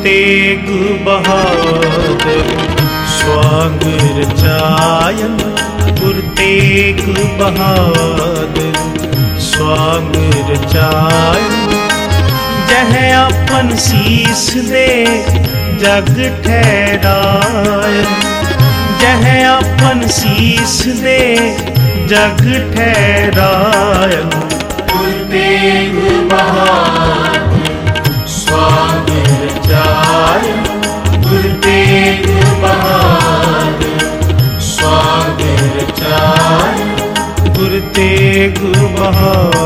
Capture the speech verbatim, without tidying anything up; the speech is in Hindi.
तेग बहादुर स्वांग रचायन, गुर तेग बहादुर स्वांग रचायन। जह अपन शीस दे जग ठहरायन, जह अपन शीस दे जग ठहरायन। गुर तेग बहादुर स्वांग रचायन, गुर तेग बहादुर स्वांग रचायन। गुर तेग बहादुर